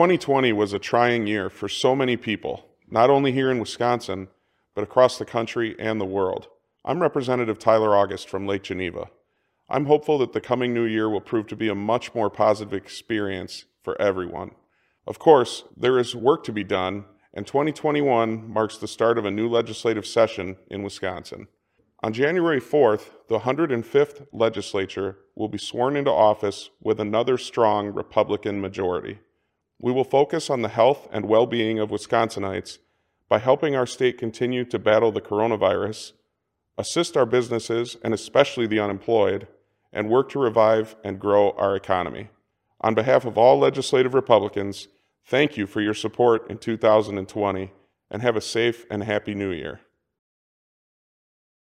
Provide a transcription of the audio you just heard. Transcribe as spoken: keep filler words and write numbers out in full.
twenty twenty was a trying year for so many people, not only here in Wisconsin, but across the country and the world. I'm Representative Tyler August from Lake Geneva. I'm hopeful that the coming new year will prove to be a much more positive experience for everyone. Of course, there is work to be done, and twenty twenty-one marks the start of a new legislative session in Wisconsin. On January fourth, the one hundred fifth legislature will be sworn into office with another strong Republican majority. We will focus on the health and well-being of Wisconsinites by helping our state continue to battle the coronavirus, assist our businesses and especially the unemployed, and work to revive and grow our economy. On behalf of all legislative Republicans, thank you for your support in two thousand twenty, and have a safe and happy new year.